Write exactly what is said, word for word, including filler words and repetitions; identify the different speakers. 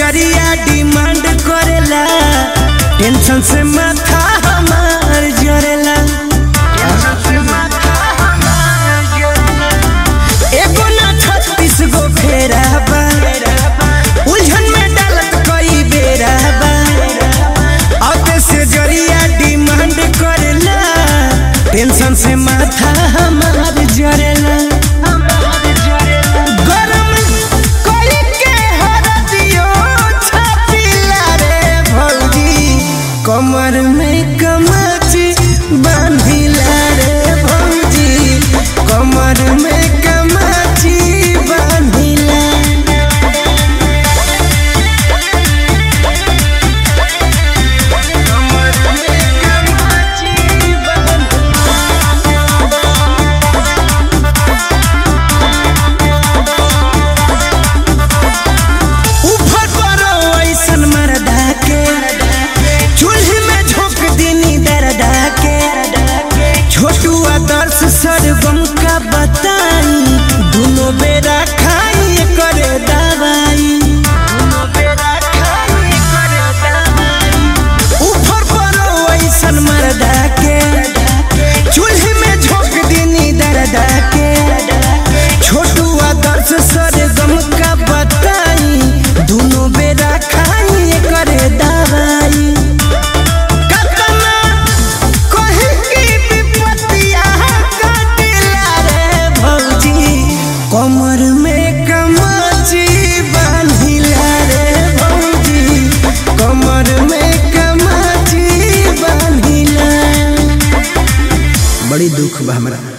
Speaker 1: जरिया डिमांड करेला, टेंशन से माथा हमार जरेला। एगो ना छत्तीस गो फेरा बा, उलझन में डालत कई बेरा बा। औते से जरिया डिमांड करेला, टेंशन से माथा हमार जरेला। कमर में कमाची बांधिला रे भौजी, कमर में कमाची बांधिला। कमर में कमाची ऊपर परो ऐसन मरदा के, चूल्ही में झोंक दीनी दरदा के। छोटू आदर्श सरगम का बताई, दोनों बेरा खाई करे दवाई। ऊपर परो ऐसन मरदा के, चूल्ही में झोंक दीनी दरदा के। छोटू आदर्श सरगम का बताई, दोनों बेरा खाई करे दवाई। कमर में कमाची बांधिला रे भौजी, कमर में कमाची बांधिला। बड़ी दुख बा हमरा।